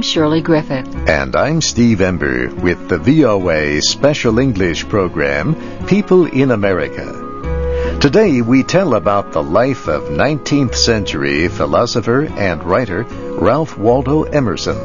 Shirley Griffith. And I'm Steve Ember with the VOA Special English program, People in America. Today we tell about the life of 19th century philosopher and writer Ralph Waldo Emerson.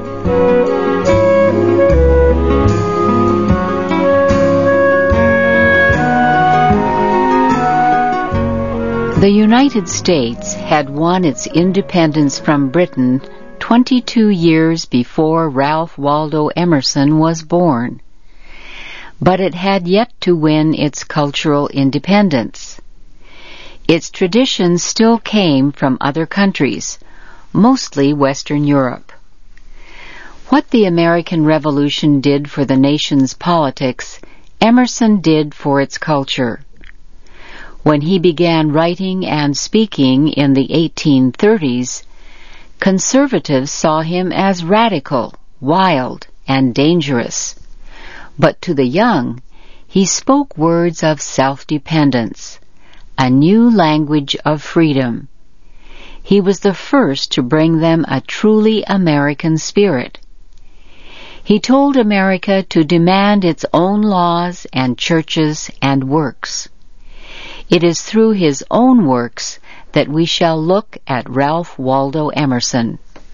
The United States had won its independence from Britain 22 years before Ralph Waldo Emerson was born. But it had yet to win its cultural independence. Its traditions still came from other countries, mostly Western Europe. What the American Revolution did for the nation's politics, Emerson did for its culture. When he began writing and speaking in the 1830s, conservatives saw him as radical, wild, and dangerous. But to the young, he spoke words of self-dependence, a new language of freedom. He was the first to bring them a truly American spirit. He told America to demand its own laws and churches and works. It is through his own works that we shall look at Ralph Waldo Emerson.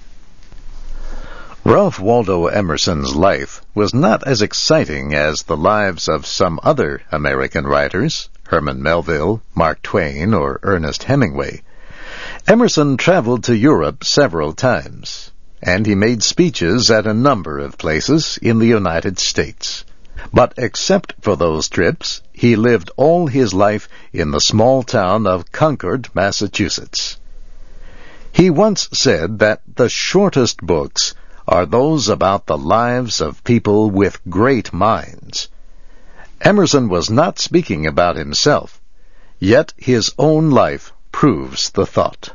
Ralph Waldo Emerson's life was not as exciting as the lives of some other American writers, Herman Melville, Mark Twain, or Ernest Hemingway. Emerson traveled to Europe several times, and he made speeches at a number of places in the United States. But except for those trips, he lived all his life in the small town of Concord, Massachusetts. He once said that the shortest books are those about the lives of people with great minds. Emerson was not speaking about himself, yet his own life proves the thought.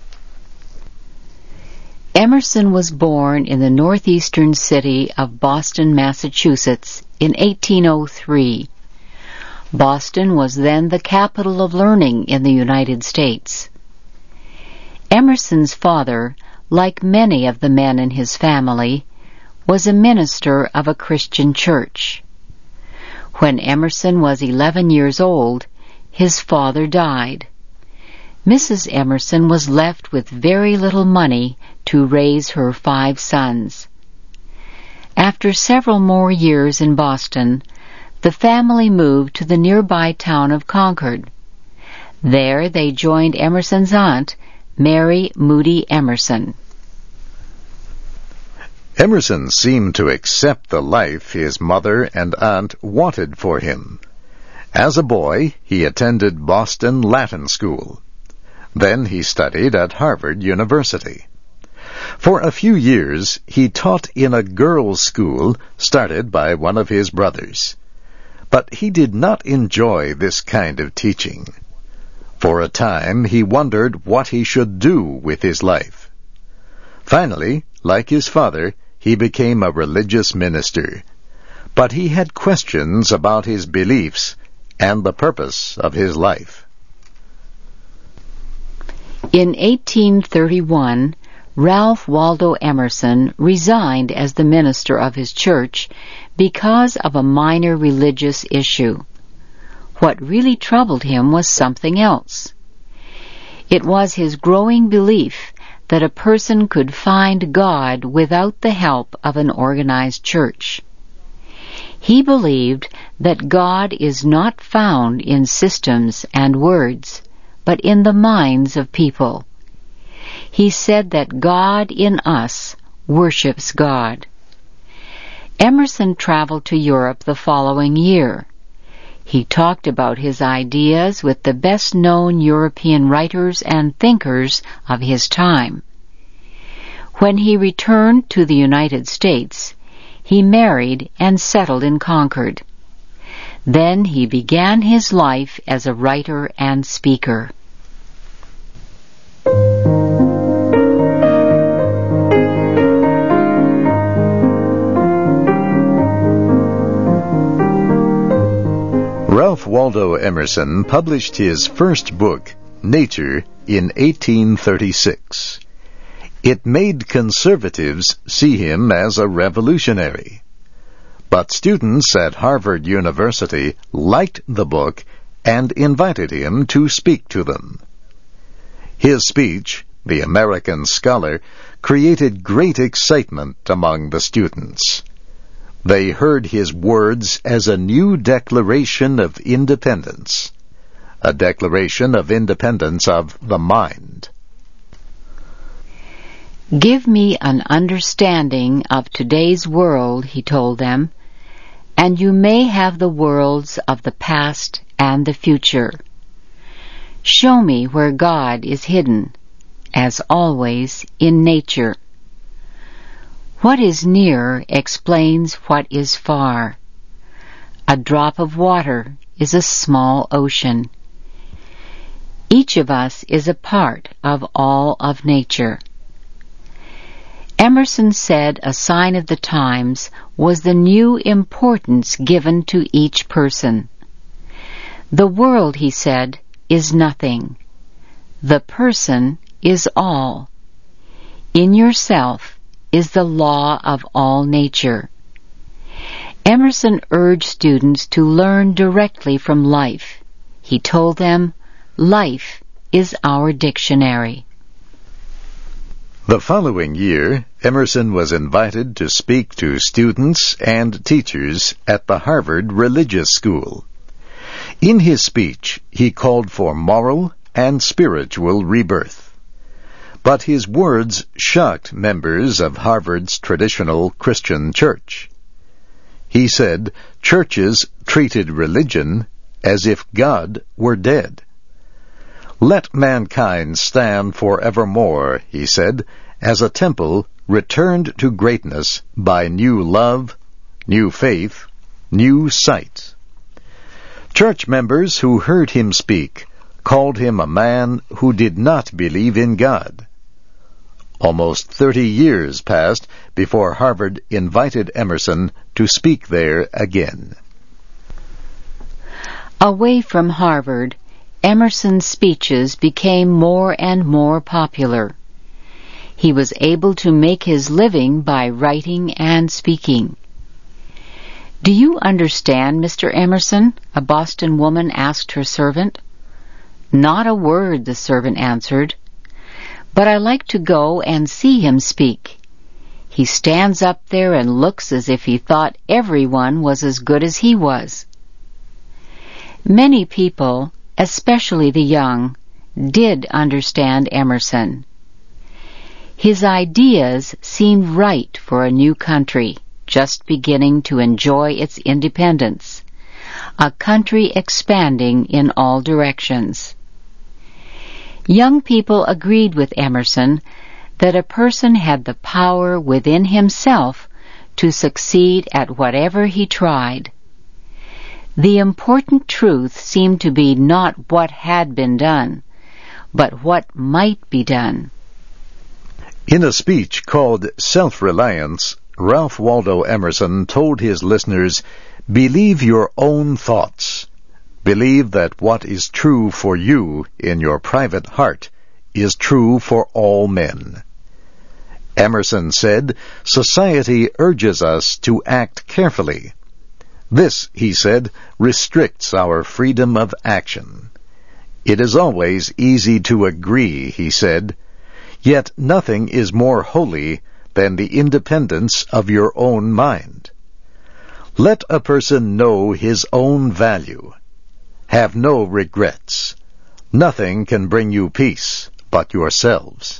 Emerson was born in the northeastern city of Boston, Massachusetts in 1803. Boston was then the capital of learning in the United States. Emerson's father, like many of the men in his family, was a minister of a Christian church. When Emerson was 11 years old, his father died. Mrs. Emerson was left with very little money to raise her 5 sons. After several more years in Boston, the family moved to the nearby town of Concord. There they joined Emerson's aunt, Mary Moody Emerson. Emerson seemed to accept the life his mother and aunt wanted for him. As a boy, he attended Boston Latin School. Then he studied at Harvard University. For a few years, he taught in a girls' school started by one of his brothers. But he did not enjoy this kind of teaching. For a time, he wondered what he should do with his life. Finally, like his father, he became a religious minister. But he had questions about his beliefs and the purpose of his life. In 1831, Ralph Waldo Emerson resigned as the minister of his church because of a minor religious issue. What really troubled him was something else. It was his growing belief that a person could find God without the help of an organized church. He believed that God is not found in systems and words, but in the minds of people. He said that God in us worships God. Emerson traveled to Europe the following year. He talked about his ideas with the best-known European writers and thinkers of his time. When he returned to the United States, he married and settled in Concord. Then he began his life as a writer and speaker. Ralph Waldo Emerson published his first book, Nature, in 1836. It made conservatives see him as a revolutionary. But students at Harvard University liked the book and invited him to speak to them. His speech, The American Scholar, created great excitement among the students. They heard his words as a new declaration of independence, a declaration of independence of the mind. "Give me an understanding of today's world," he told them, "and you may have the worlds of the past and the future. Show me where God is hidden, as always, in nature. What is near explains what is far. A drop of water is a small ocean. Each of us is a part of all of nature." Emerson said a sign of the times was the new importance given to each person. The world, he said, is nothing. The person is all. In yourself is the law of all nature. Emerson urged students to learn directly from life. He told them, "Life is our dictionary." The following year, Emerson was invited to speak to students and teachers at the Harvard Religious School. In his speech, he called for moral and spiritual rebirth. But his words shocked members of Harvard's traditional Christian church. He said churches treated religion as if God were dead. "Let mankind stand forevermore," he said, "as a temple returned to greatness by new love, new faith, new sight." Church members who heard him speak called him a man who did not believe in God. Almost 30 years passed before Harvard invited Emerson to speak there again. Away from Harvard, Emerson's speeches became more and more popular. He was able to make his living by writing and speaking. "Do you understand, Mr. Emerson?" a Boston woman asked her servant. "Not a word," the servant answered. "But I like to go and see him speak. He stands up there and looks as if he thought everyone was as good as he was." Many people, especially the young, did understand Emerson. His ideas seemed right for a new country, just beginning to enjoy its independence, a country expanding in all directions. Young people agreed with Emerson that a person had the power within himself to succeed at whatever he tried. The important truth seemed to be not what had been done, but what might be done. In a speech called Self-Reliance, Ralph Waldo Emerson told his listeners, "Believe your own thoughts. Believe that what is true for you in your private heart is true for all men." Emerson said, "Society urges us to act carefully. This," he said, "restricts our freedom of action. It is always easy to agree," he said, "yet nothing is more holy than the independence of your own mind. Let a person know his own value. Have no regrets. Nothing can bring you peace but yourselves."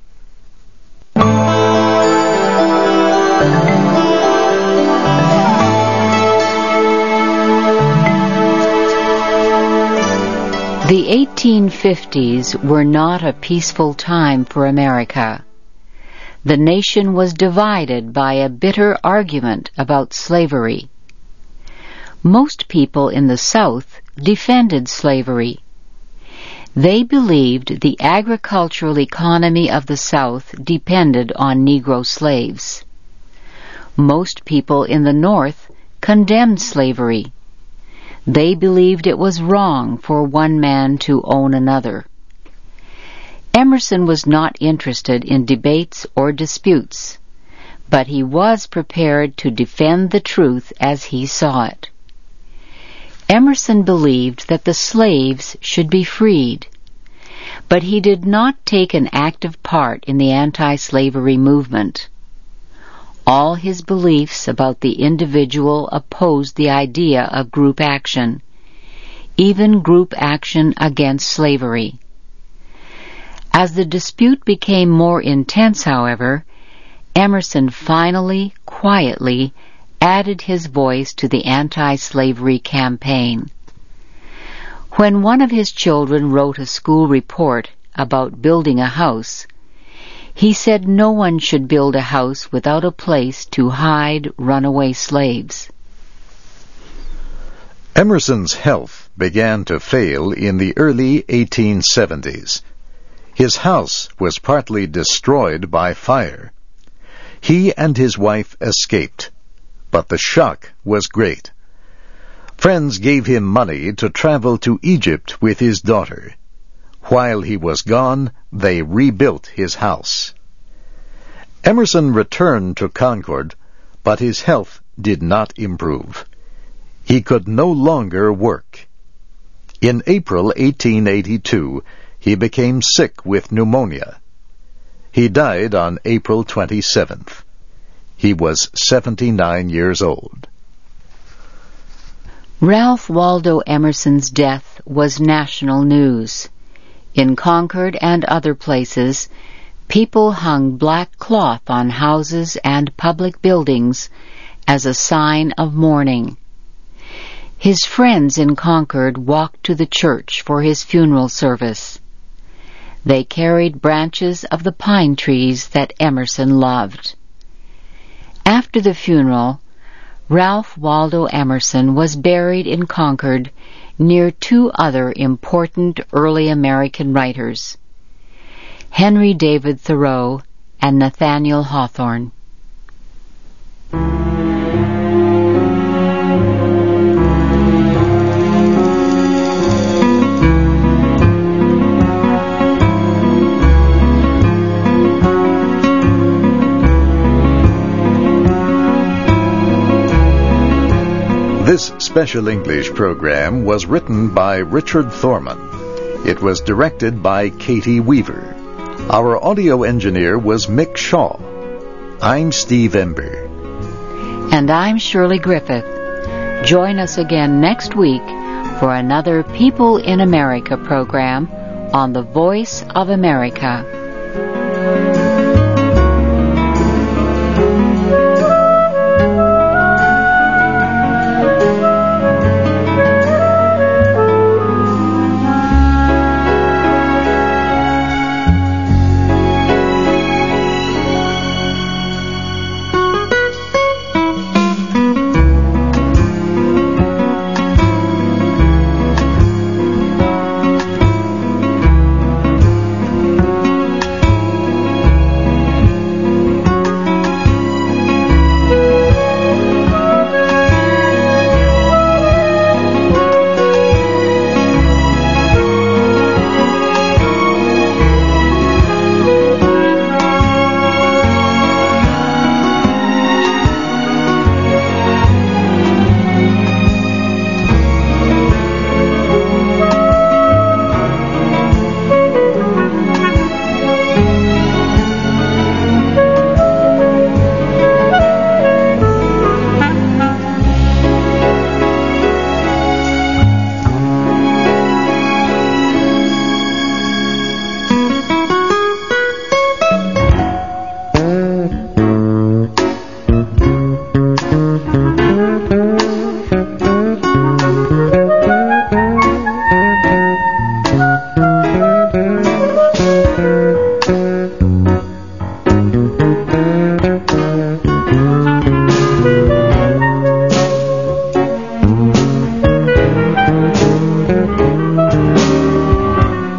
The 1850s were not a peaceful time for America. The nation was divided by a bitter argument about slavery. Most people in the South defended slavery. They believed the agricultural economy of the South depended on Negro slaves. Most people in the North condemned slavery. They believed it was wrong for one man to own another. Emerson was not interested in debates or disputes, but he was prepared to defend the truth as he saw it. Emerson believed that the slaves should be freed, but he did not take an active part in the anti-slavery movement. All his beliefs about the individual opposed the idea of group action, even group action against slavery. As the dispute became more intense, however, Emerson finally, quietly, added his voice to the anti-slavery campaign. When one of his children wrote a school report about building a house, he said no one should build a house without a place to hide runaway slaves. Emerson's health began to fail in the early 1870s. His house was partly destroyed by fire. He and his wife escaped, but the shock was great. Friends gave him money to travel to Egypt with his daughter. While he was gone, they rebuilt his house. Emerson returned to Concord, but his health did not improve. He could no longer work. In April 1882, he became sick with pneumonia. He died on April 27th. He was 79 years old. Ralph Waldo Emerson's death was national news. In Concord and other places, people hung black cloth on houses and public buildings as a sign of mourning. His friends in Concord walked to the church for his funeral service. They carried branches of the pine trees that Emerson loved. After the funeral, Ralph Waldo Emerson was buried in Concord near two other important early American writers, Henry David Thoreau and Nathaniel Hawthorne. This special English program was written by Richard Thorman. It was directed by Katie Weaver. Our audio engineer was Mick Shaw. I'm Steve Ember. And I'm Shirley Griffith. Join us again next week for another People in America program on the Voice of America.